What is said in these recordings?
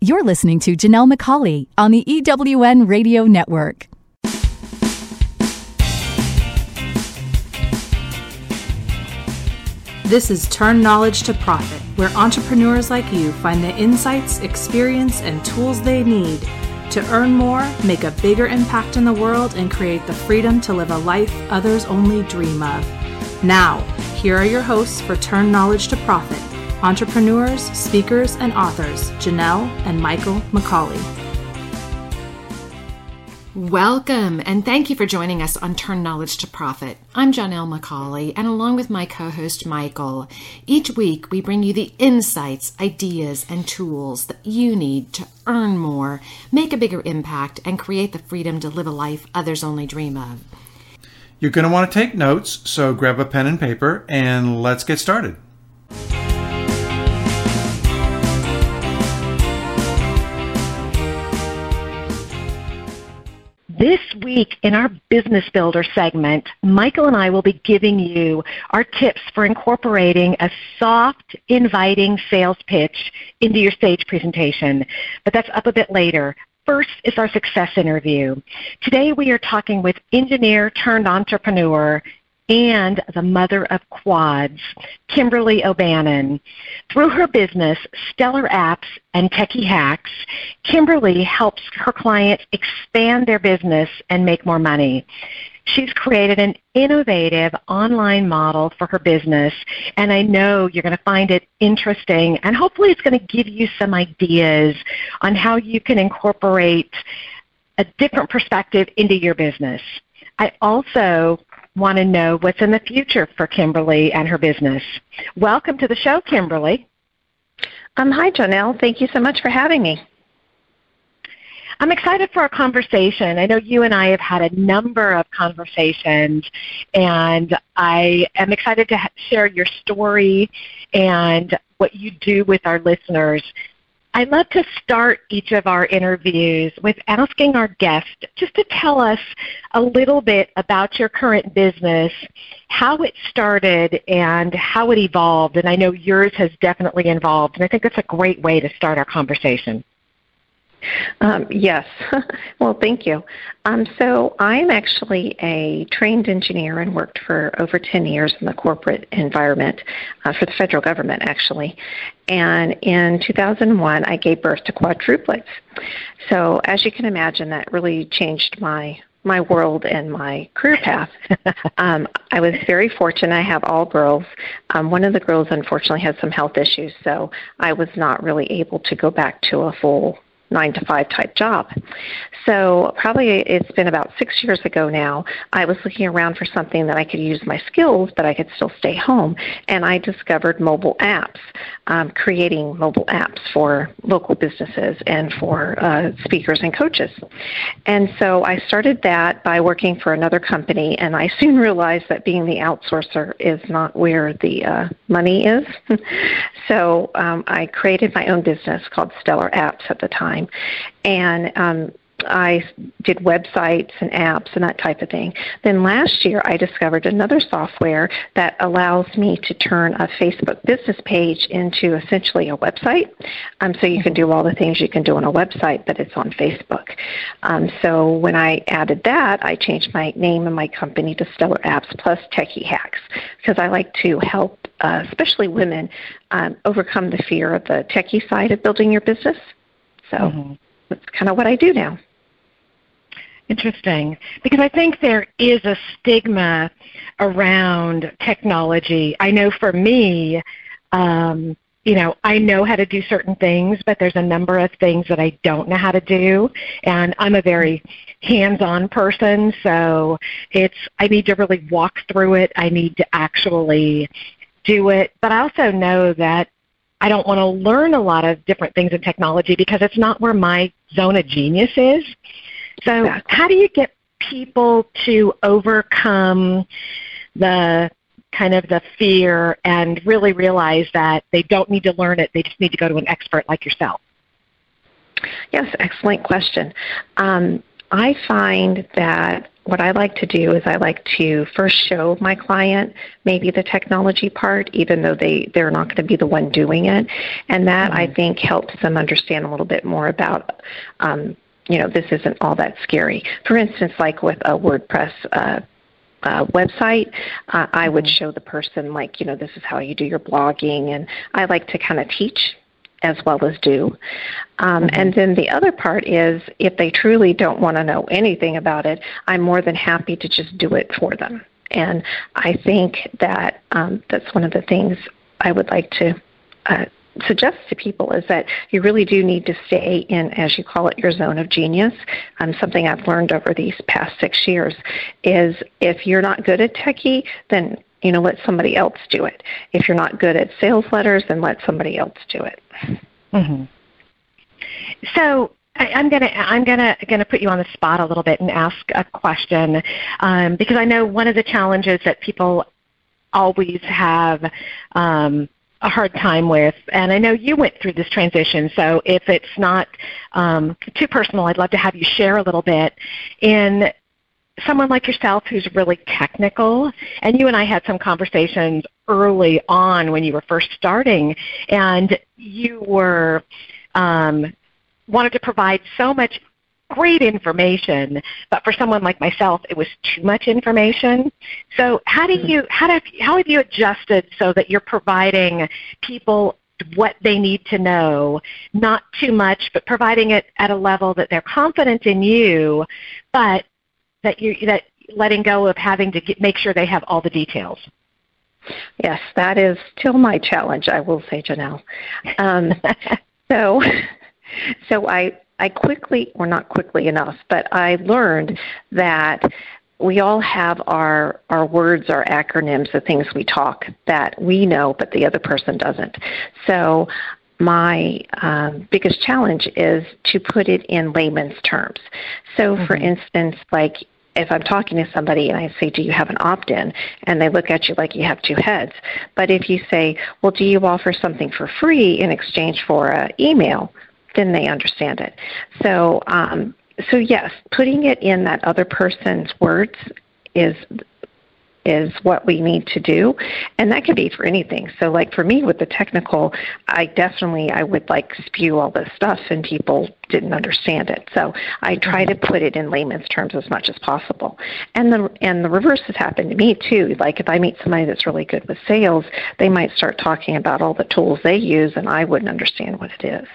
You're listening to Janelle McCauley on the EWN Radio Network. This is Turn Knowledge to Profit, where entrepreneurs like you find the insights, experience, and tools they need to earn more, make a bigger impact in the world, and create the freedom to live a life others only dream of. Now, here are your hosts for Turn Knowledge to Profit, entrepreneurs, speakers, and authors, Janelle and Michael McCauley. Welcome, and thank you for joining us on Turn Knowledge to Profit. I'm Janelle McCauley, and along with my co-host Michael, each week we bring you the insights, ideas, and tools that you need to earn more, make a bigger impact, and create the freedom to live a life others only dream of. You're going to want to take notes, so grab a pen and paper, and let's get started. This week in our Business Builder segment, Michael and I will be giving you our tips for incorporating a soft, inviting sales pitch into your stage presentation. But that's up a bit later. First is our success interview. Today we are talking with engineer turned entrepreneur and the mother of quads, Kimberly O'Bannon. Through her business, Stellar Apps and Techie Hacks, Kimberly helps her clients expand their business and make more money. She's created an innovative online model for her business, and I know you're going to find it interesting, and hopefully it's going to give you some ideas on how you can incorporate a different perspective into your business. I also want to know what's in the future for Kimberly and her business. Welcome to the show, Kimberly. Hi, Janelle. Thank you so much for having me. I'm excited for our conversation. I know you and I have had a number of conversations, and I am excited to share your story and what you do with our listeners. I'd love to start each of our interviews with asking our guest just to tell us a little bit about your current business, how it started, and how it evolved. And I know yours has definitely evolved, and I think that's a great way to start our conversation. Yes. Well, thank you. So I'm actually a trained engineer and worked for over 10 years in the corporate environment for the federal government, actually. And in 2001, I gave birth to quadruplets. So as you can imagine, that really changed my world and my career path. I was very fortunate. I have all girls. One of the girls, unfortunately, had some health issues, so I was not really able to go back to a full 9-to-5 type job. So probably it's been about 6 years ago now, I was looking around for something that I could use my skills, but I could still stay home. And I discovered mobile apps, creating mobile apps for local businesses and for speakers and coaches. And so I started that by working for another company, and I soon realized that being the outsourcer is not where the money is. So I created my own business called Stellar Apps at the time. And I did websites and apps and that type of thing. Then last year, I discovered another software that allows me to turn a Facebook business page into essentially a website. So you can do all the things you can do on a website, but it's on Facebook. So when I added that, I changed my name and my company to Stellar Apps plus Techie Hacks, because I like to help, especially women, overcome the fear of the techie side of building your business. So that's kind of what I do now. Interesting, because I think there is a stigma around technology. I know for me, I know how to do certain things, but there's a number of things that I don't know how to do, and I'm a very hands-on person, so I need to really walk through it. I need to actually do it, but I also know that I don't want to learn a lot of different things in technology because it's not where my zone of genius is. So How do you get people to overcome the kind of the fear and really realize that they don't need to learn it, they just need to go to an expert like yourself? Yes, excellent question. I find that what I like to do is I like to first show my client maybe the technology part, even though they're not going to be the one doing it. And that, I think, helps them understand a little bit more about, this isn't all that scary. For instance, like with a WordPress website, I would show the person, like, this is how you do your blogging. And I like to kind of teach as well as do. And then the other part is, if they truly don't want to know anything about it, I'm more than happy to just do it for them. And I think that that's one of the things I would like to suggest to people, is that you really do need to stay in, as you call it, your zone of genius. Something I've learned over these past 6 years is, if you're not good at techie, then let somebody else do it. If you're not good at sales letters, then let somebody else do it. Mm-hmm. So I'm gonna put you on the spot a little bit and ask a question, because I know one of the challenges that people always have a hard time with, and I know you went through this transition, so if it's not too personal, I'd love to have you share a little bit. In someone like yourself who's really technical, and you and I had some conversations early on when you were first starting, and you were wanted to provide so much great information, but for someone like myself, it was too much information. So how have you adjusted so that you're providing people what they need to know, not too much, but providing it at a level that they're confident in you, but that letting go of having to make sure they have all the details? Yes, that is still my challenge, I will say, Janelle. So I quickly, or not quickly enough, but I learned that we all have our words, our acronyms, the things we talk that we know, but the other person doesn't. So my biggest challenge is to put it in layman's terms. So, for instance, like if I'm talking to somebody and I say, do you have an opt-in? And they look at you like you have two heads. But if you say, well, do you offer something for free in exchange for an email? Then they understand it. So, yes, putting it in that other person's words is what we need to do, and that can be for anything. So, like for me with the technical, I would like spew all this stuff, and people didn't understand it. So I try to put it in layman's terms as much as possible. And the reverse has happened to me too. Like if I meet somebody that's really good with sales, they might start talking about all the tools they use, and I wouldn't understand what it is.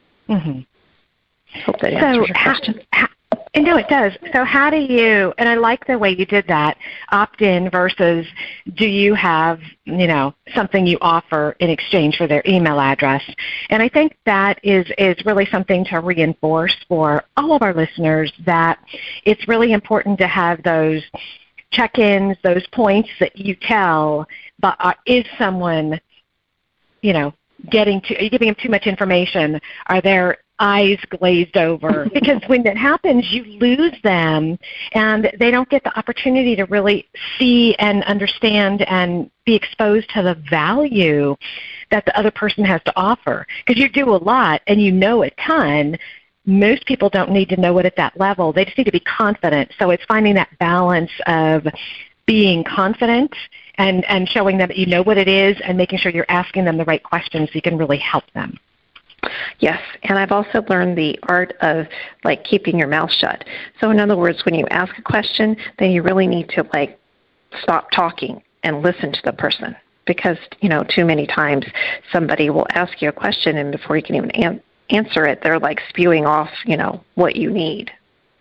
Hope that answers your question. No, it does. So how do you, and I like the way you did that, opt-in versus do you have, something you offer in exchange for their email address? And I think that is really something to reinforce for all of our listeners, that it's really important to have those check-ins, those points that you tell, but is someone, are you giving them too much information? Are there eyes glazed over? Because when that happens, you lose them, and they don't get the opportunity to really see and understand and be exposed to the value that the other person has to offer. Because you do a lot and you know a ton. Most people don't need to know it at that level. They just need to be confident. So it's finding that balance of being confident and showing them that you know what it is, and making sure you're asking them the right questions so you can really help them. Yes, and I've also learned the art of keeping your mouth shut. So in other words, when you ask a question, then you really need to stop talking and listen to the person, because too many times somebody will ask you a question, and before you can even answer it, they're spewing off what you need.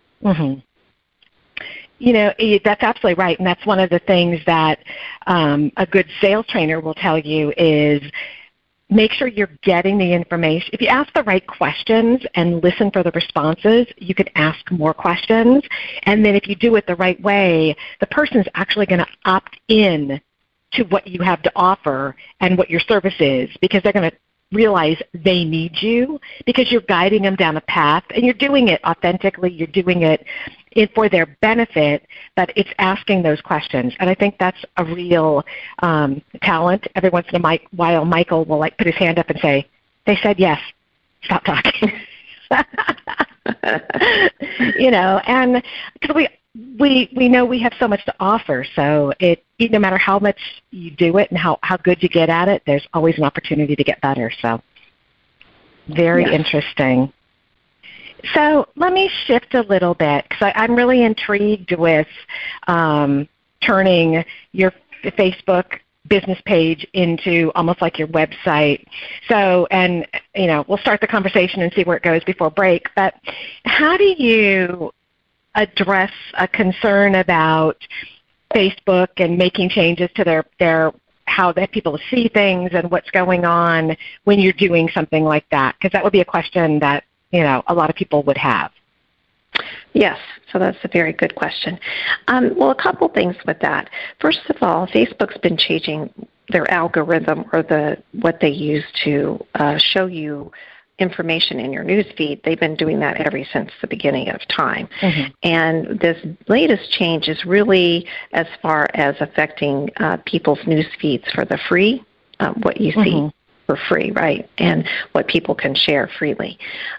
That's absolutely right, and that's one of the things that a good sales trainer will tell you is make sure you're getting the information. If you ask the right questions and listen for the responses, you can ask more questions. And then if you do it the right way, the person's actually going to opt in to what you have to offer and what your service is, because they're going to realize they need you, because you're guiding them down a path, and you're doing it authentically. You're doing it for their benefit, but it's asking those questions. And I think that's a real talent. Every once in a while, Michael will put his hand up and say, they said yes, stop talking. And because we know we have so much to offer, so no matter how much you do it and how good you get at it, there's always an opportunity to get better. So very interesting. So let me shift a little bit, because I'm really intrigued with turning your Facebook business page into almost like your website. So, and we'll start the conversation and see where it goes before break, but how do you address a concern about Facebook and making changes to their how that people see things and what's going on when you're doing something like that? Because that would be a question that a lot of people would have. Yes, so that's a very good question. Well, a couple things with that. First of all, Facebook's been changing their algorithm, or what they use to show you information in your news feed. They've been doing that ever since the beginning of time. Mm-hmm. And this latest change is really as far as affecting people's news feeds for the free, what you see for free, right, and what people can share freely.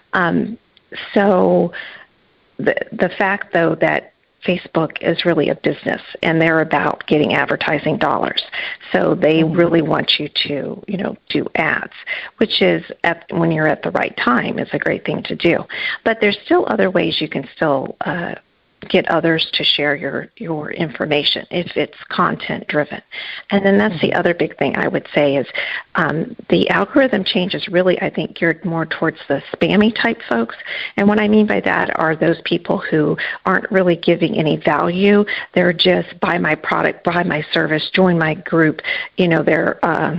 So the fact, though, that Facebook is really a business, and they're about getting advertising dollars. So they really want you to, do ads, which is, when you're at the right time, is a great thing to do. But there's still other ways you can still get others to share your information if it's content driven. And then that's the other big thing I would say is the algorithm change is really, I think, geared more towards the spammy type folks. And what I mean by that are those people who aren't really giving any value. They're just buy my product, buy my service, join my group. They're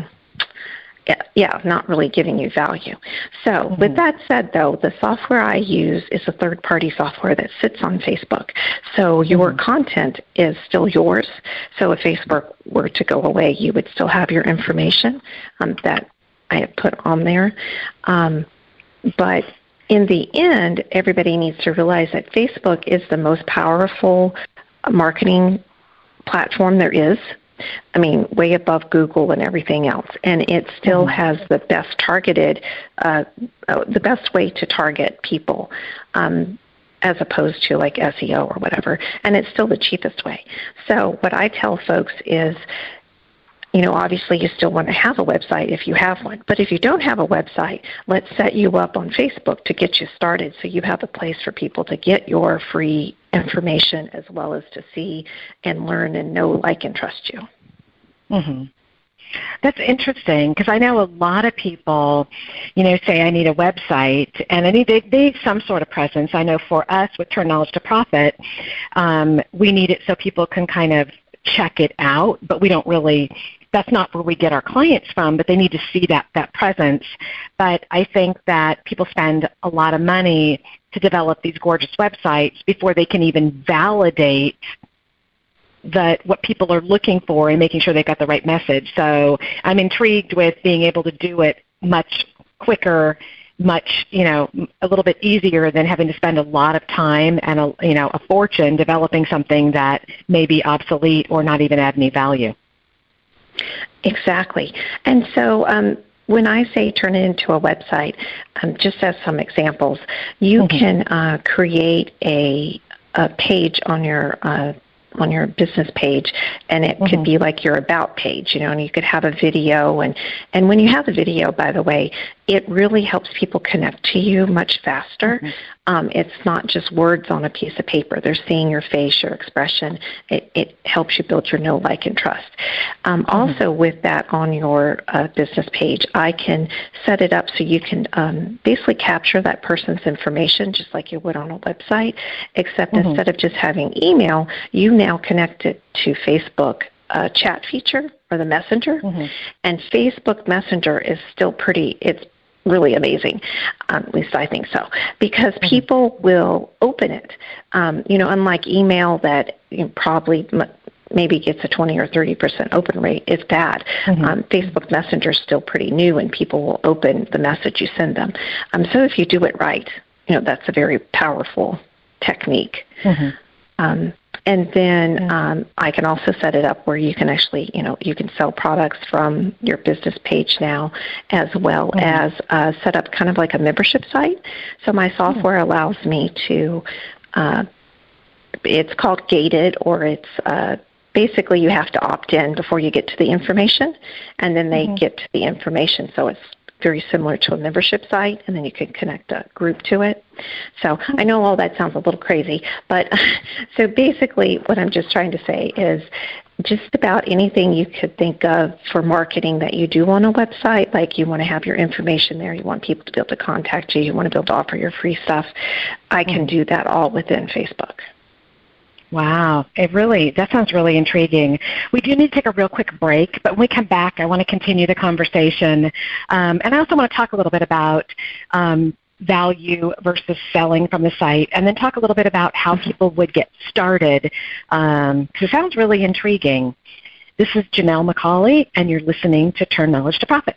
not really giving you value. So with that said, though, the software I use is a third-party software that sits on Facebook. So your content is still yours. So if Facebook were to go away, you would still have your information that I have put on there. But in the end, everybody needs to realize that Facebook is the most powerful marketing platform there is. I mean, way above Google and everything else. And it still has the best the best way to target people as opposed to like SEO or whatever. And it's still the cheapest way. So what I tell folks is, obviously you still want to have a website if you have one. But if you don't have a website, let's set you up on Facebook to get you started so you have a place for people to get your free information as well as to see and learn and know, like, and trust you. That's interesting, because I know a lot of people, say I need a website and they need some sort of presence. I know for us with Turn Knowledge to Profit, we need it so people can kind of check it out, but we don't really, that's not where we get our clients from, but they need to see that presence. But I think that people spend a lot of money to develop these gorgeous websites before they can even validate what people are looking for and making sure they've got the right message. So I'm intrigued with being able to do it much quicker, much, a little bit easier than having to spend a lot of time and a fortune developing something that may be obsolete or not even add any value. Exactly. And so when I say turn it into a website, just as some examples, you can create a page on your business page, and it could be like your about page, and you could have a video. And when you have a video, by the way, it really helps people connect to you much faster. It's not just words on a piece of paper. They're seeing your face, your expression. It helps you build your know, like, and trust. Also, with that on your business page, I can set it up so you can basically capture that person's information just like you would on a website, except instead of just having email, you now connect it to Facebook chat feature or the Messenger. And Facebook Messenger is still it's really amazing, at least I think so, because people will open it. Unlike email that probably maybe gets a 20 or 30% open rate, if that. Facebook Messenger is still pretty new, and people will open the message you send them. So if you do it right, that's a very powerful technique. And then I can also set it up where you can actually, you can sell products from your business page now, as well as set up kind of like a membership site. So my software allows me to, it's called gated, or it's basically you have to opt in before you get to the information, and then they get to the information. So it's very similar to a membership site, and then you can connect a group to it. So I know all that sounds a little crazy, but so basically what I'm just trying to say is just about anything you could think of for marketing that you do on a website, like you want to have your information there, you want people to be able to contact you, you want to be able to offer your free stuff, I can do that all within Facebook. Wow, that sounds really intriguing. We do need to take a real quick break, but when we come back, I want to continue the conversation. And I also want to talk a little bit about value versus selling from the site, and then talk a little bit about how people would get started, because it sounds really intriguing. This is Janelle McCauley, and you're listening to Turn Knowledge to Profit.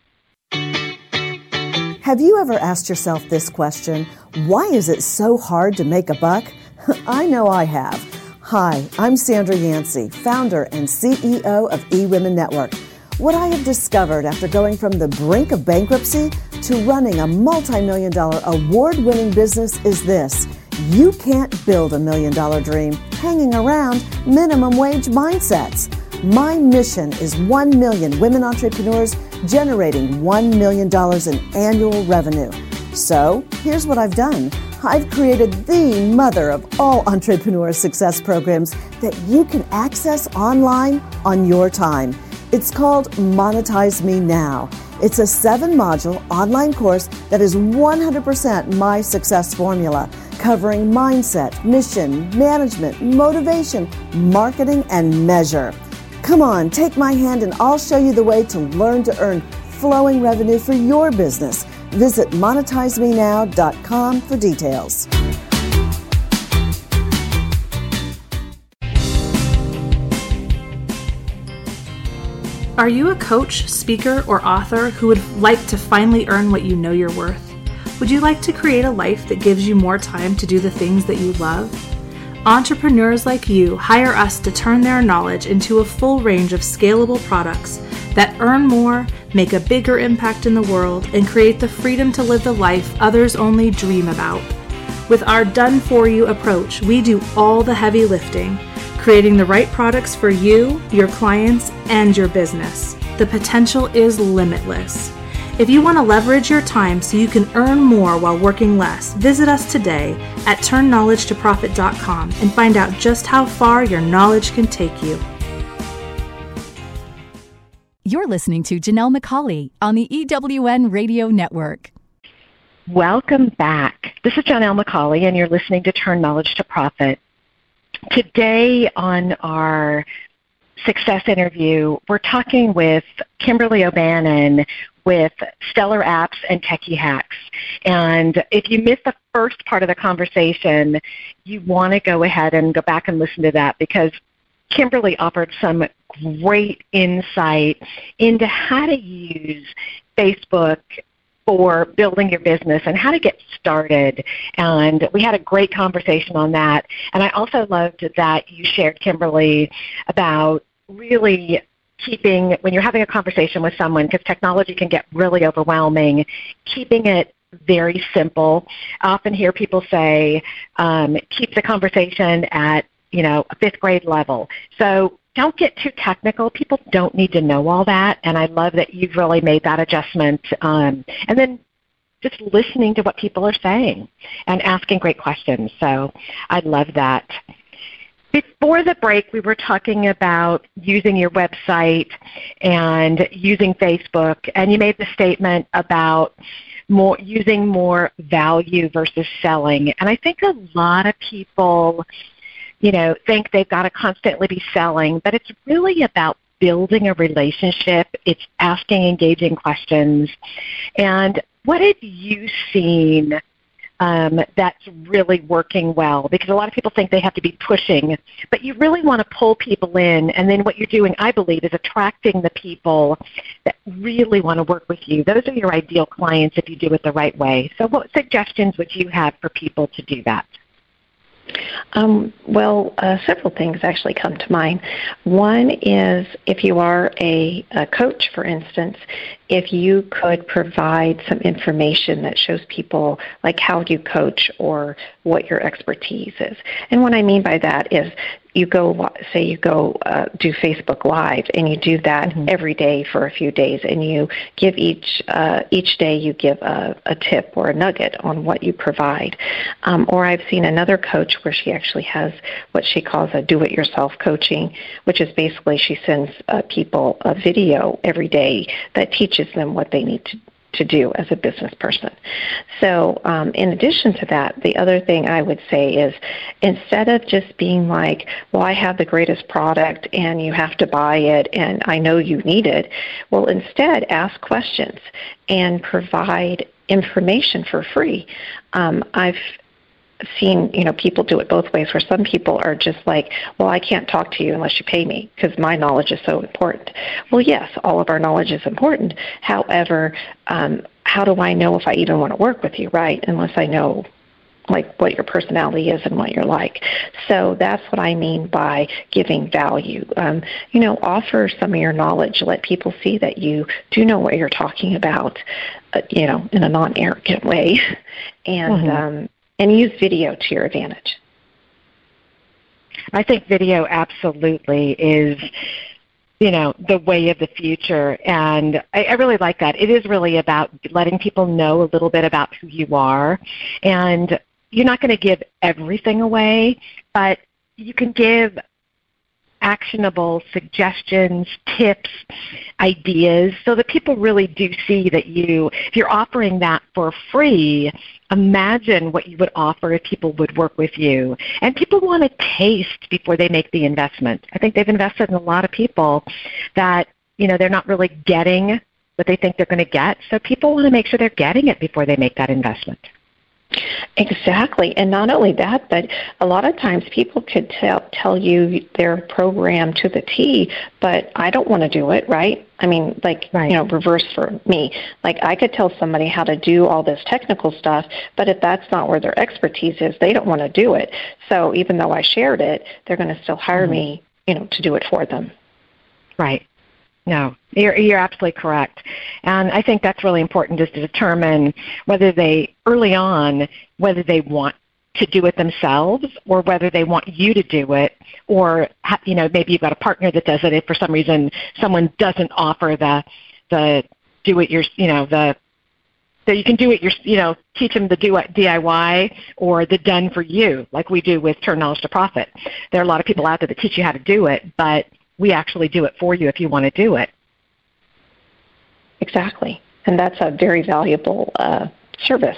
Have you ever asked yourself this question? Why is it so hard to make a buck? I know I have. Hi, I'm Sandra Yancey, founder and CEO of eWomen Network. What I have discovered after going from the brink of bankruptcy to running a multi-million-dollar award-winning business is this: you can't build $1 million dream hanging around minimum wage mindsets. My mission is 1 million women entrepreneurs generating $1 million in annual revenue. So here's what I've done. I've created the mother of all entrepreneur success programs that you can access online on your time. It's called Monetize Me Now. It's a 7-module online course that is 100% my success formula, covering mindset, mission, management, motivation, marketing, and measure. Come on, take my hand and I'll show you the way to learn to earn flowing revenue for your business. Visit monetizemenow.com for details. Are you a coach, speaker, or author who would like to finally earn what you know you're worth? Would you like to create a life that gives you more time to do the things that you love? Entrepreneurs like you hire us to turn their knowledge into a full range of scalable products that earn more, make a bigger impact in the world, and create the freedom to live the life others only dream about. With our done-for-you approach, we do all the heavy lifting, creating the right products for you, your clients, and your business. The potential is limitless. If you want to leverage your time so you can earn more while working less, visit us today at turnknowledgetoprofit.com and find out just how far your knowledge can take you. You're listening to Janelle McCauley on the EWN Radio Network. Welcome back. This is Janelle McCauley, and you're listening to Turn Knowledge to Profit. Today on our success interview, we're talking with Kimberly O'Bannon with Stellar Apps and Techie Hacks. And if you missed the first part of the conversation, you want to go ahead and go back and listen to that, because Kimberly offered some great insight into how to use Facebook for building your business and how to get started. And we had a great conversation on that. And I also loved that you shared, Kimberly, about really keeping, when you're having a conversation with someone, because technology can get really overwhelming, keeping it very simple. I often hear people say, keep the conversation at, a 5th grade level. So don't get too technical. People don't need to know all that, and I love that you've really made that adjustment. And then just listening to what people are saying and asking great questions. So I love that. Before the break, we were talking about using your website and using Facebook, and you made the statement about using more value versus selling. And I think a lot of people think they've got to constantly be selling, but it's really about building a relationship. It's asking engaging questions. And what have you seen that's really working well? Because a lot of people think they have to be pushing, but you really want to pull people in. And then what you're doing, I believe, is attracting the people that really want to work with you. Those are your ideal clients if you do it the right way. So what suggestions would you have for people to do that? Several things actually come to mind. One is if you are a coach, for instance, if you could provide some information that shows people like how you coach or what your expertise is. And what I mean by that is you go do Facebook Live, and you do that every day for a few days, and you give each day you give a tip or a nugget on what you provide. Or I've seen another coach where she actually has what she calls a do-it-yourself coaching, which is basically she sends people a video every day that teaches them what they need to do as a business person. So in addition to that, the other thing I would say is instead of just being like, well, I have the greatest product and you have to buy it and I know you need it, well, instead ask questions and provide information for free. I've seen, people do it both ways, where some people are just like, well, I can't talk to you unless you pay me because my knowledge is so important. Well, yes, all of our knowledge is important. However, how do I know if I even want to work with you, right? Unless I know like what your personality is and what you're like. So that's what I mean by giving value. Offer some of your knowledge. Let people see that you do know what you're talking about, in a non-arrogant way. And use video to your advantage. I think video absolutely is, the way of the future. And I really like that. It is really about letting people know a little bit about who you are. And you're not going to give everything away, but you can give actionable suggestions, tips, ideas, so that people really do see that if you're offering that for free, imagine what you would offer if people would work with you. And people want to taste before they make the investment. I think they've invested in a lot of people that, they're not really getting what they think they're going to get. So people want to make sure they're getting it before they make that investment. Exactly. And not only that, but a lot of times people could tell you their program to the T, but I don't want to do it, right? I mean, reverse for me. Like I could tell somebody how to do all this technical stuff, but if that's not where their expertise is, they don't want to do it. So even though I shared it, they're going to still hire me, to do it for them. Right. No, you're absolutely correct. And I think that's really important, is to determine whether they want to do it themselves or whether they want you to do it, or, maybe you've got a partner that does it if for some reason someone doesn't offer the do it so you can do it teach them the DIY or the done for you, like we do with Turn Knowledge to Profit. There are a lot of people out there that teach you how to do it, but we actually do it for you if you want to do it. Exactly. And that's a very valuable service.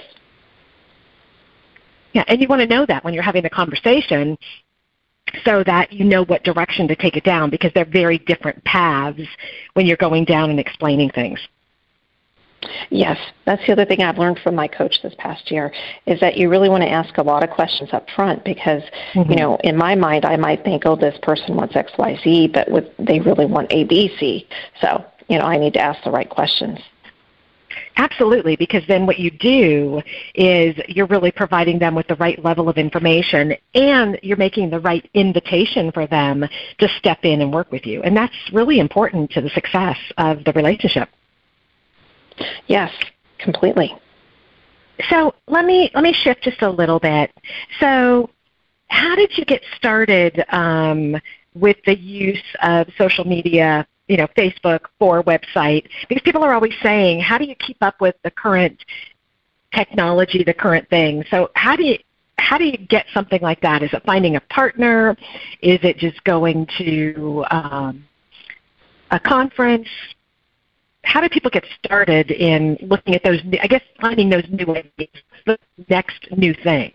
Yeah, and you want to know that when you're having the conversation so that you know what direction to take it down, because they're very different paths when you're going down and explaining things. Yes, that's the other thing I've learned from my coach this past year, is that you really want to ask a lot of questions up front because, in my mind, I might think, oh, this person wants X, Y, Z, but they really want A, B, C. So, I need to ask the right questions. Absolutely, because then what you do is you're really providing them with the right level of information, and you're making the right invitation for them to step in and work with you. And that's really important to the success of the relationship. Yes, completely. So let me shift just a little bit. So how did you get started with the use of social media, Facebook for website? Because people are always saying, how do you keep up with the current technology, the current thing? So how do you get something like that? Is it finding a partner? Is it just going to a conference? How do people get started in looking at those, finding those new ideas, the next new thing?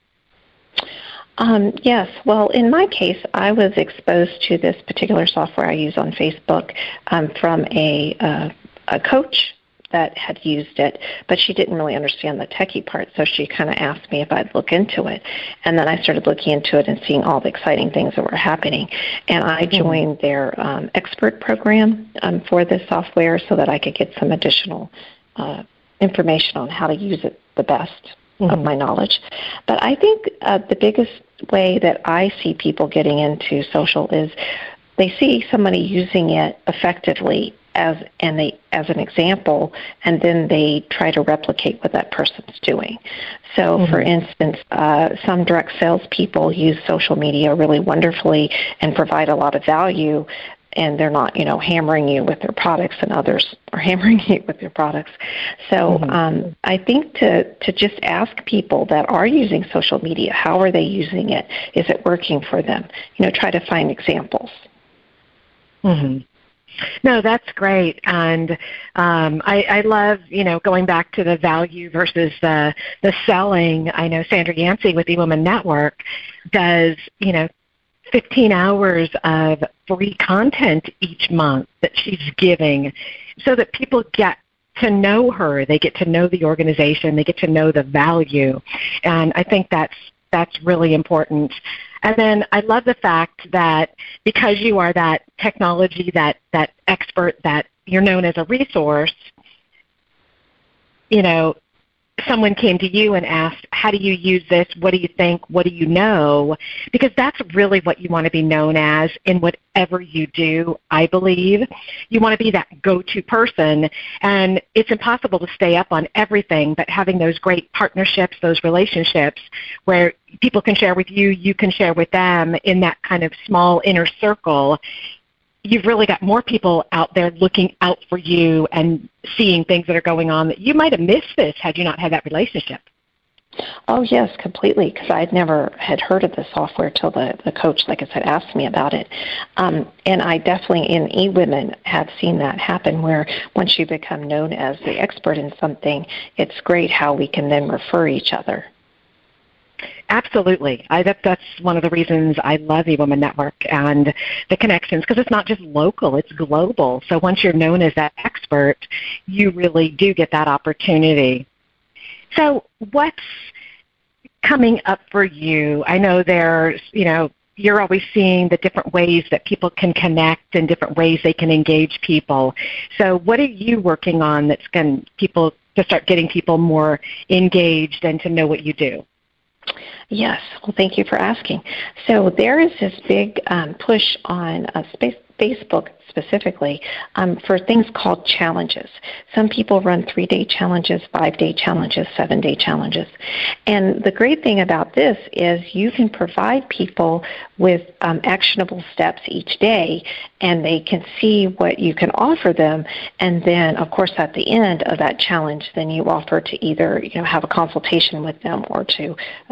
Yes. Well, in my case, I was exposed to this particular software I use on Facebook from a coach that had used it, but she didn't really understand the techie part, so she kind of asked me if I'd look into it. And then I started looking into it and seeing all the exciting things that were happening. And I joined their expert program for this software so that I could get some additional information on how to use it the best. of my knowledge. But I think the biggest way that I see people getting into social is they see somebody using it effectively as an example, and then they try to replicate what that person's doing. So, for instance, some direct sales people use social media really wonderfully and provide a lot of value, and they're not, hammering you with their products, and others are hammering you with their products. So I think to just ask people that are using social media, how are they using it? Is it working for them? Try to find examples. No, that's great. And I love, going back to the value versus the selling. I know Sandra Yancey with eWomen Network does, 15 hours of free content each month that she's giving so that people get to know her. They get to know the organization. They get to know the value. And I think that's really important. And then I love the fact that because you are that technology, that expert, that you're known as a resource, someone came to you and asked, how do you use this? What do you think? What do you know? Because that's really what you want to be known as in whatever you do, I believe. You want to be that go-to person, and it's impossible to stay up on everything, but having those great partnerships, those relationships where people can share with you, you can share with them in that kind of small inner circle, you've really got more people out there looking out for you and seeing things that are going on that you might have missed this had you not had that relationship. Oh, yes, completely, because I'd never had heard of the software till the coach, like I said, asked me about it. And I definitely, in eWomen, have seen that happen where once you become known as the expert in something, it's great how we can then refer each other. Absolutely. That's one of the reasons I love eWomen Network and the connections, because it's not just local, it's global. So once you're known as that expert, you really do get that opportunity. So what's coming up for you? I know there's, you're always seeing the different ways that people can connect and different ways they can engage people. So what are you working on that's going to start getting people more engaged and to know what you do? Yes. Well, thank you for asking. So there is this big push on Facebook specifically for things called challenges. Some people run 3-day challenges, 5-day challenges, 7-day challenges. And the great thing about this is you can provide people with actionable steps each day, and they can see what you can offer them. And then, of course, at the end of that challenge, then you offer to either have a consultation with them or to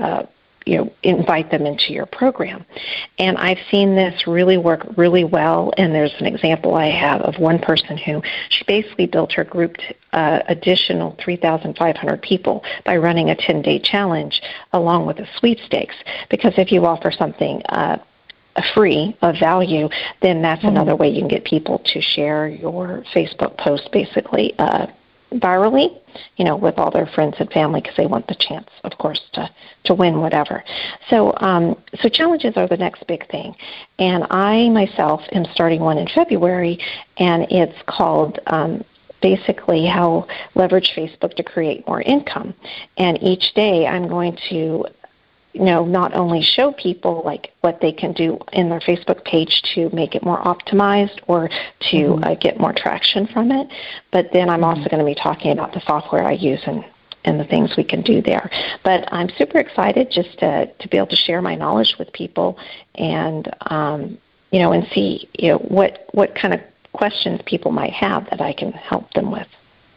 invite them into your program. And I've seen this really work really well, and there's an example I have of one person who she basically built her group to additional 3,500 people by running a 10-day challenge along with a sweepstakes, because if you offer something free of value, then that's another way you can get people to share your Facebook post basically virally, with all their friends and family, because they want the chance, of course, to win whatever. So challenges are the next big thing. And I myself am starting one in February, and it's called basically how leverage Facebook to create more income. And each day I'm going to not only show people like what they can do in their Facebook page to make it more optimized or to get more traction from it, but then I'm also going to be talking about the software I use and the things we can do there. But I'm super excited just to be able to share my knowledge with people and and see what kind of questions people might have that I can help them with.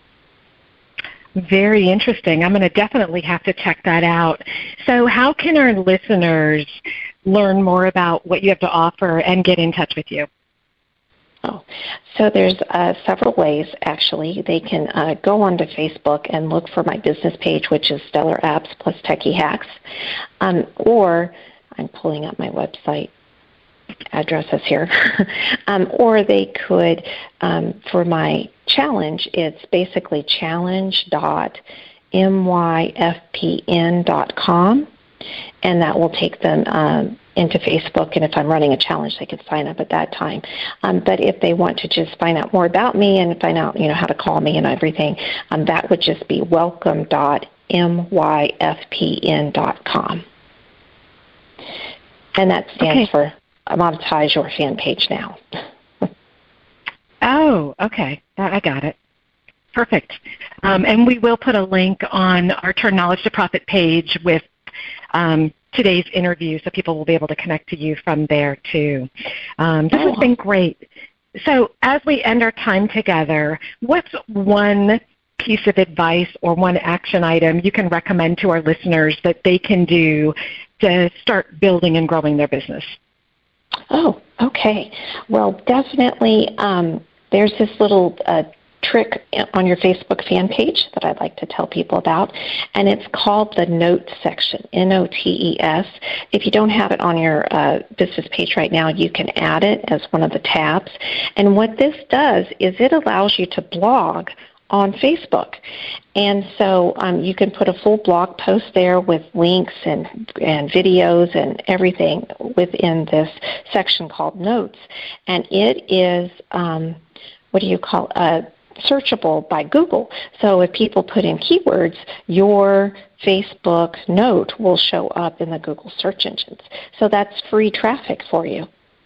Very interesting. I'm going to definitely have to check that out. So how can our listeners learn more about what you have to offer and get in touch with you? Oh, so there's several ways, actually. They can go onto Facebook and look for my business page, which is Stellar Apps plus Techie Hacks, or I'm pulling up my website addresses here, or they could, for my challenge, it's basically challenge.myfpn.com, and that will take them into Facebook, and if I'm running a challenge, they could sign up at that time. But if they want to just find out more about me and find out, how to call me and everything, that would just be welcome.myfpn.com. myfpn.com. And that stands for Monetize Your Fan Page Now. Oh, okay. I got it. Perfect. And we will put a link on our Turn Knowledge to Profit page with today's interview, so people will be able to connect to you from there too. This has been great. So as we end our time together, what's one piece of advice or one action item you can recommend to our listeners that they can do to start building and growing their business? Oh, okay. Well, definitely there's this little trick on your Facebook fan page that I'd like to tell people about, and it's called the Notes section, Notes. If you don't have it on your business page right now, you can add it as one of the tabs. And what this does is it allows you to blog on Facebook. And so you can put a full blog post there with links and videos and everything within this section called Notes. And it is, searchable by Google. So if people put in keywords, your Facebook note will show up in the Google search engines. So that's free traffic for you.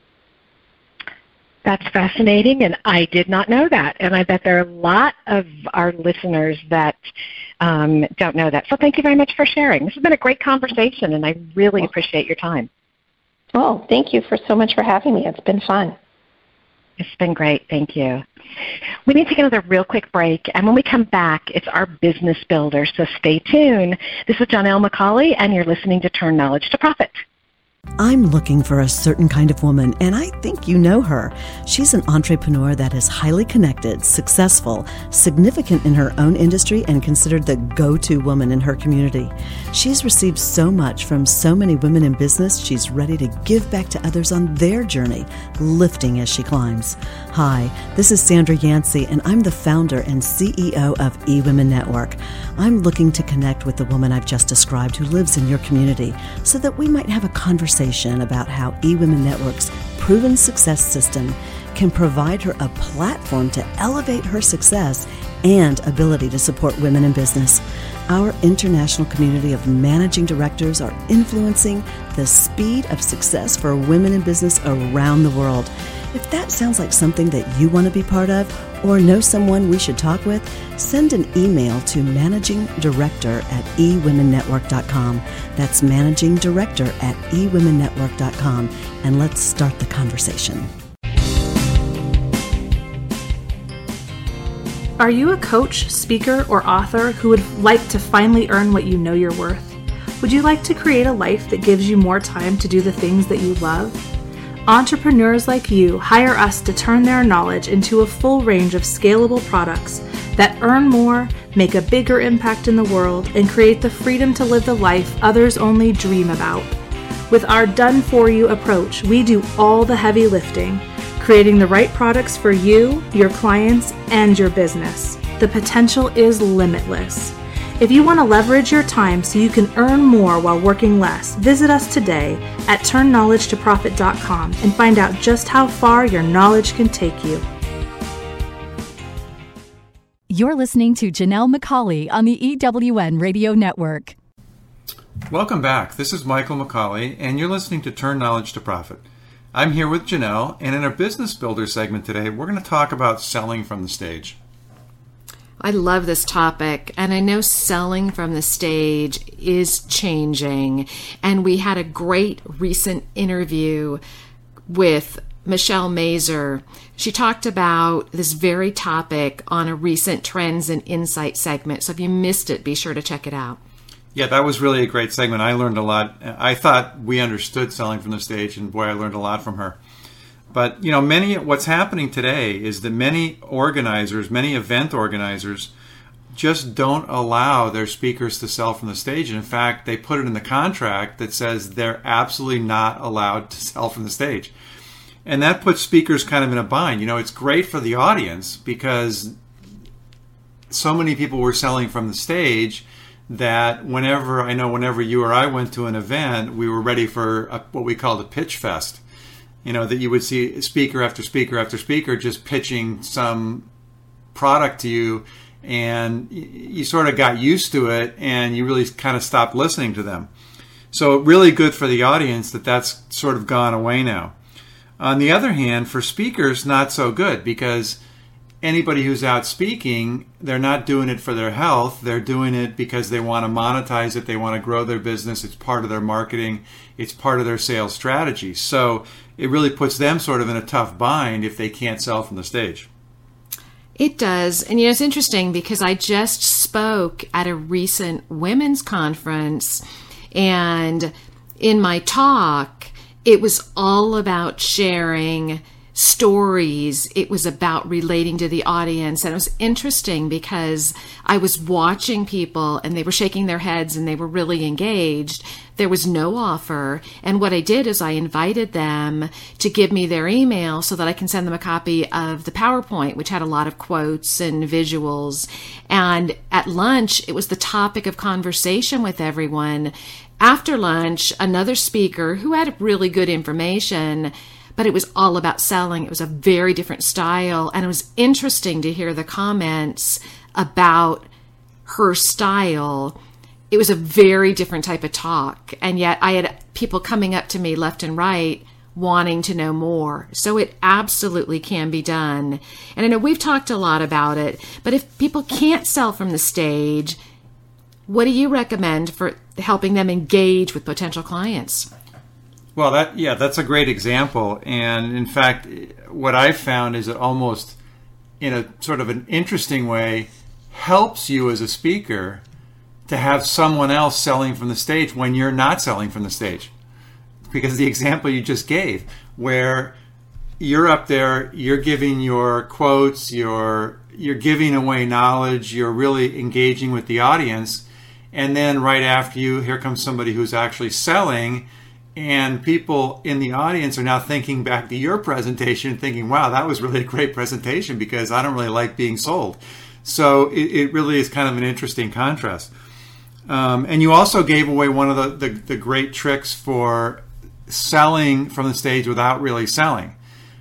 That's fascinating, and I did not know that. And I bet there are a lot of our listeners that don't know that. So thank you very much for sharing. This has been a great conversation, and I really appreciate your time. Oh, thank you so much for having me. It's been fun. It's been great. Thank you. We need to take another real quick break, and when we come back, it's our business builder, so stay tuned. This is Janelle McCauley, and you're listening to Turn Knowledge to Profit. I'm looking for a certain kind of woman, and I think you know her. She's an entrepreneur that is highly connected, successful, significant in her own industry, and considered the go-to woman in her community. She's received so much from so many women in business, she's ready to give back to others on their journey, lifting as she climbs. Hi, this is Sandra Yancey, and I'm the founder and CEO of eWomen Network. I'm looking to connect with the woman I've just described who lives in your community so that we might have a conversation about how eWomen Network's proven success system can provide her a platform to elevate her success and ability to support women in business. Our international community of managing directors are influencing the speed of success for women in business around the world. If that sounds like something that you want to be part of or know someone we should talk with, send an email to managingdirector@ewomennetwork.com. That's managingdirector@ewomennetwork.com, and let's start the conversation. Are you a coach, speaker, or author who would like to finally earn what you know you're worth? Would you like to create a life that gives you more time to do the things that you love? Entrepreneurs like you hire us to turn their knowledge into a full range of scalable products that earn more, make a bigger impact in the world, and create the freedom to live the life others only dream about. With our done-for-you approach, we do all the heavy lifting, creating the right products for you, your clients, and your business. The potential is limitless. If you want to leverage your time so you can earn more while working less, visit us today at turnknowledgetoprofit.com and find out just how far your knowledge can take you. You're listening to Janelle McCauley on the EWN Radio Network. Welcome back. This is Michael McCauley, and you're listening to Turn Knowledge to Profit. I'm here with Janelle, and in our Business Builder segment today, we're going to talk about selling from the stage. I love this topic, and I know selling from the stage is changing. And we had a great recent interview with Michelle Mazer. She talked about this very topic on a recent Trends and Insight segment. So if you missed it, be sure to check it out. Yeah, that was really a great segment. I learned a lot. I thought we understood selling from the stage, and boy, I learned a lot from her. But, what's happening today is that many organizers, many event organizers, just don't allow their speakers to sell from the stage. And in fact, they put it in the contract that says they're absolutely not allowed to sell from the stage. And that puts speakers kind of in a bind. It's great for the audience because so many people were selling from the stage that whenever you or I went to an event, we were ready for what we called a pitch fest. That you would see speaker after speaker after speaker just pitching some product to you, and you sort of got used to it, and you really kind of stopped listening to them. So really good for the audience that's sort of gone away now. On the other hand, for speakers, not so good, because anybody who's out speaking, they're not doing it for their health. They're doing it because they want to monetize it. They want to grow their business. It's part of their marketing. It's part of their sales strategy. So it really puts them sort of in a tough bind if they can't sell from the stage. It does. And it's interesting because I just spoke at a recent women's conference, and in my talk, it was all about sharing stories. It was about relating to the audience. And it was interesting because I was watching people and they were shaking their heads and they were really engaged. There was no offer. And what I did is I invited them to give me their email so that I can send them a copy of the PowerPoint, which had a lot of quotes and visuals. And at lunch, it was the topic of conversation with everyone. After lunch, another speaker who had really good information, but it was all about selling. It was a very different style. And it was interesting to hear the comments about her style. It was a very different type of talk. And yet I had people coming up to me left and right wanting to know more. So it absolutely can be done. And I know we've talked a lot about it, but if people can't sell from the stage, what do you recommend for helping them engage with potential clients? Well, that's a great example. And in fact, what I've found is it almost, in a sort of an interesting way, helps you as a speaker to have someone else selling from the stage when you're not selling from the stage. Because the example you just gave, where you're up there, you're giving your quotes, you're giving away knowledge, you're really engaging with the audience, and then right after you, here comes somebody who's actually selling, and people in the audience are now thinking back to your presentation, thinking, wow, that was really a great presentation because I don't really like being sold. So it really is kind of an interesting contrast. And you also gave away one of the great tricks for selling from the stage without really selling.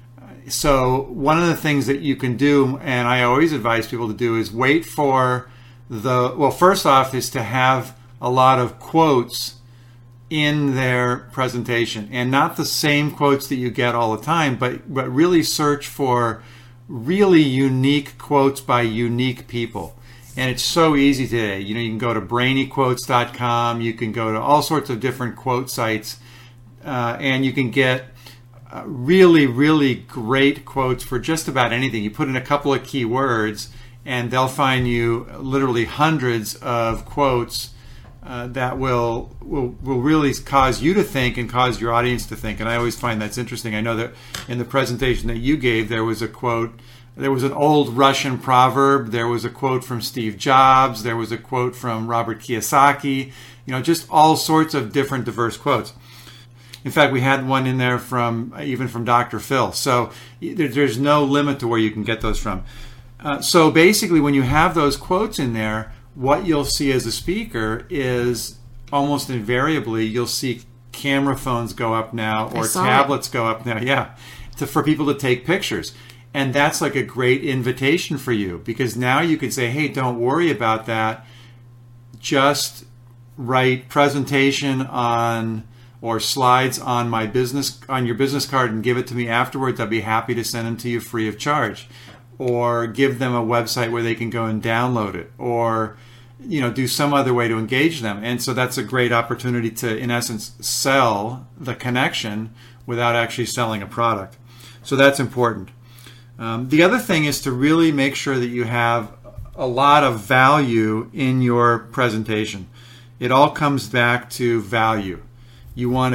So one of the things that you can do, and I always advise people to do, is wait for first off is to have a lot of quotes in their presentation, and not the same quotes that you get all the time, but really search for really unique quotes by unique people. And it's so easy today. You can go to brainyquotes.com, you can go to all sorts of different quote sites, and you can get really, really great quotes for just about anything. You put in a couple of keywords, and they'll find you literally hundreds of quotes that will really cause you to think and cause your audience to think. And I always find that's interesting. I know that in the presentation that you gave, there was a quote. There was an old Russian proverb. There was a quote from Steve Jobs. There was a quote from Robert Kiyosaki. Just all sorts of different diverse quotes. In fact, we had one in there from Dr. Phil. So there's no limit to where you can get those from. So basically, when you have those quotes in there, what you'll see as a speaker is almost invariably you'll see camera phones go up now or tablets go up now, for people to take pictures. And that's like a great invitation for you, because now you can say, hey, don't worry about that. Just write presentation on or slides on your business card and give it to me afterwards. I'd be happy to send them to you free of charge. Or give them a website where they can go and download it, or do some other way to engage them. And so that's a great opportunity to, in essence, sell the connection without actually selling a product. So that's important. The other thing is to really make sure that you have a lot of value in your presentation. It all comes back to value. You want to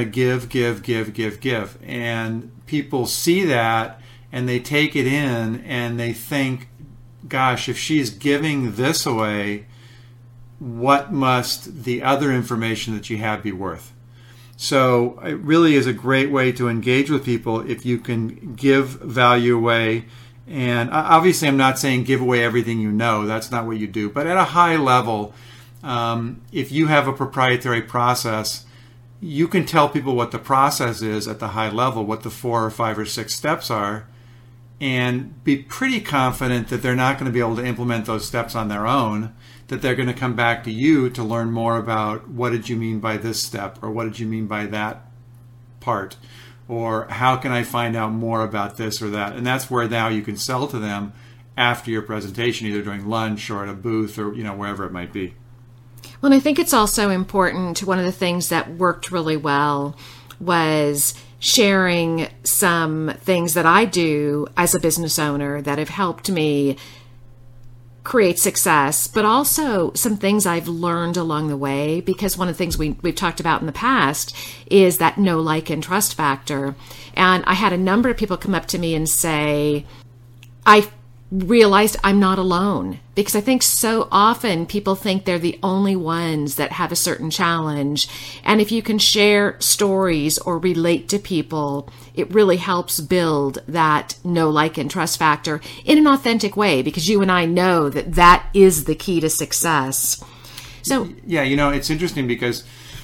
give. And people see that, and they take it in and they think, gosh, if she's giving this away, what must the other information that you have be worth? So it really is a great way to engage with people if you can give value away. And obviously I'm not saying give away everything you know. That's not what you do. But at a high level, if you have a proprietary process, you can tell people what the process is at the high level, what the 4 or 5 or 6 steps are. and be pretty confident that they're not going to be able to implement those steps on their own, that they're going to come back to you to learn more about what did you mean by this step, or what did you mean by that part, or how can I find out more about this or that. And that's where now you can sell to them after your presentation, either during lunch or at a booth or wherever it might be. Well, and I think it's also important, one of the things that worked really well was sharing some things that I do as a business owner that have helped me create success, but also some things I've learned along the way, because one of the things we've talked about in the past is that know, like, and trust factor. And I had a number of people come up to me and say, I realized I'm not alone, because I think so often people think they're the only ones that have a certain challenge. And if you can share stories or relate to people, it really helps build that know, like, and trust factor in an authentic way, because you and I know that that is the key to success. So yeah, it's interesting because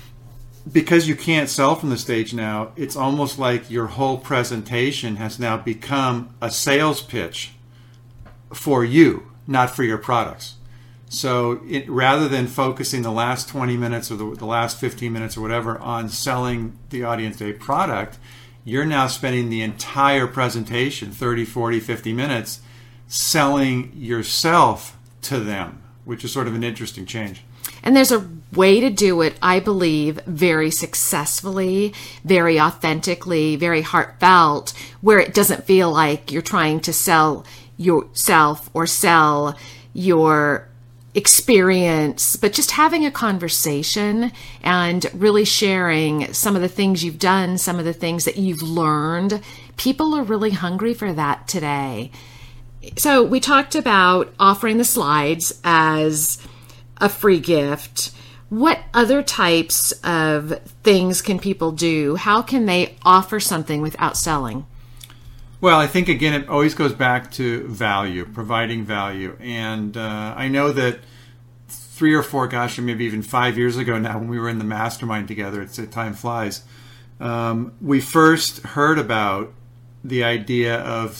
you can't sell from the stage now. It's almost like your whole presentation has now become a sales pitch for you, not for your products. So rather than focusing the last 20 minutes or the last 15 minutes or whatever on selling the audience a product, you're now spending the entire presentation, 30, 40, 50 minutes, selling yourself to them, which is sort of an interesting change. And there's a way to do it, I believe, very successfully, very authentically, very heartfelt, where it doesn't feel like you're trying to sell yourself or sell your experience, but just having a conversation and really sharing some of the things you've done, some of the things that you've learned. People are really hungry for that today. So we talked about offering the slides as a free gift. What other types of things can people do? How can they offer something without selling? Well, I think, again, it always goes back to value, providing value. And I know that 3 or 4, or maybe even 5 years ago now, when we were in the mastermind together, time flies, we first heard about the idea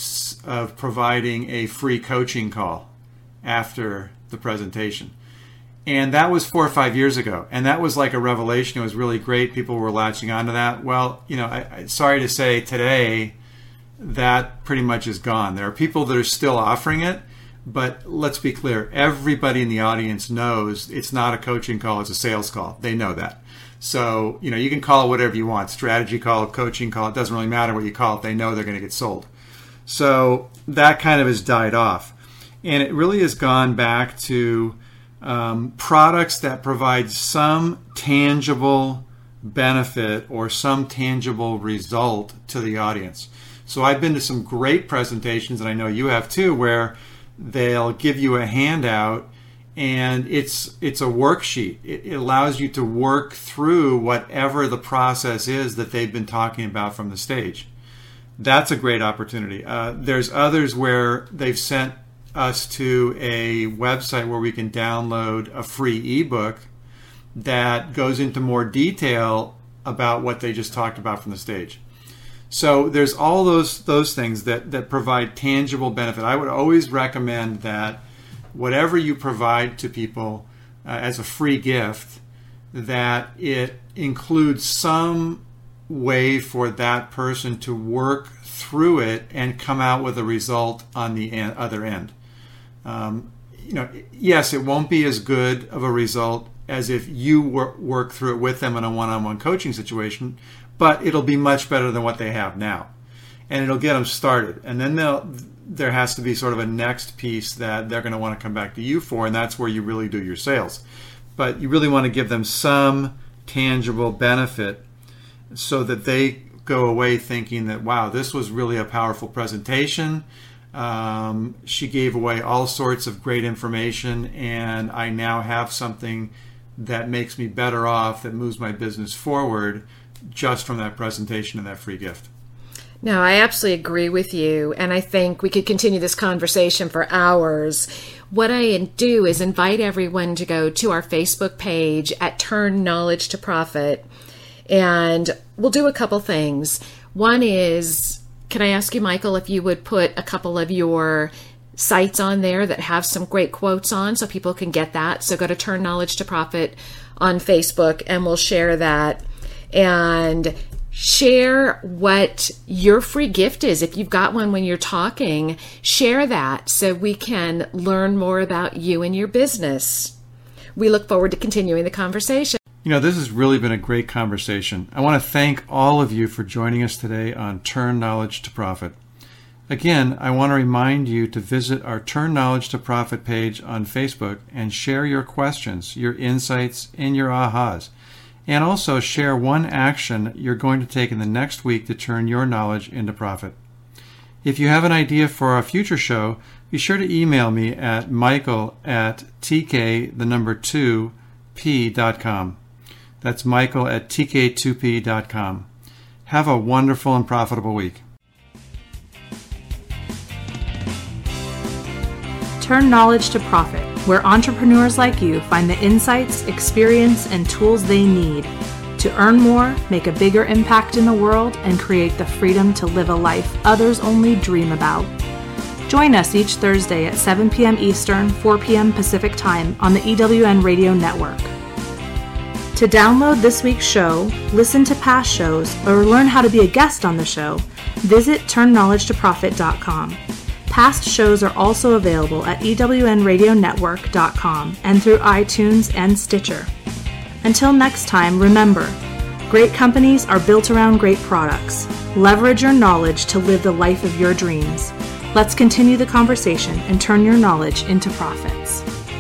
of providing a free coaching call after the presentation. And that was 4 or 5 years ago. And that was like a revelation. It was really great. People were latching onto that. Well, sorry to say today, that pretty much is gone. There are people that are still offering it, but let's be clear. Everybody in the audience knows it's not a coaching call. It's a sales call. They know that. So, you can call it whatever you want. Strategy call, coaching call. It doesn't really matter what you call it. They know they're going to get sold. So that kind of has died off. And it really has gone back to products that provide some tangible benefit or some tangible result to the audience. So I've been to some great presentations, and I know you have too, where they'll give you a handout and it's a worksheet. It allows you to work through whatever the process is that they've been talking about from the stage. That's a great opportunity. There's others where they've sent us to a website where we can download a free ebook that goes into more detail about what they just talked about from the stage. So there's all those things that provide tangible benefit. I would always recommend that whatever you provide to people as a free gift, that it includes some way for that person to work through it and come out with a result on the other end. Yes, it won't be as good of a result as if you work through it with them in a one-on-one coaching situation, but it'll be much better than what they have now. And it'll get them started. And then there has to be sort of a next piece that they're going to want to come back to you for, and that's where you really do your sales. But you really want to give them some tangible benefit so that they go away thinking that, wow, this was really a powerful presentation. She gave away all sorts of great information, and I now have something that makes me better off, that moves my business forward just from that presentation and that free gift. No, I absolutely agree with you, and I think we could continue this conversation for hours. What I do is invite everyone to go to our Facebook page at Turn Knowledge to Profit, and we'll do a couple things. One is Can I ask you, Michael, if you would put a couple of your sites on there that have some great quotes on so people can get that? So go to Turn Knowledge to Profit on Facebook and we'll share that. And share what your free gift is. If you've got one when you're talking, share that so we can learn more about you and your business. We look forward to continuing the conversation. This has really been a great conversation. I want to thank all of you for joining us today on Turn Knowledge to Profit. Again, I want to remind you to visit our Turn Knowledge to Profit page on Facebook and share your questions, your insights, and your ahas. And also share one action you're going to take in the next week to turn your knowledge into profit. If you have an idea for a future show, be sure to email me at michael@tk2p.com. That's michael@tk2p.com. Have a wonderful and profitable week. Turn Knowledge to Profit, where entrepreneurs like you find the insights, experience, and tools they need to earn more, make a bigger impact in the world, and create the freedom to live a life others only dream about. Join us each Thursday at 7 p.m. Eastern, 4 p.m. Pacific Time on the EWN Radio Network. To download this week's show, listen to past shows, or learn how to be a guest on the show, visit turnknowledgetoprofit.com. Past shows are also available at ewnradionetwork.com and through iTunes and Stitcher. Until next time, remember, great companies are built around great products. Leverage your knowledge to live the life of your dreams. Let's continue the conversation and turn your knowledge into profits.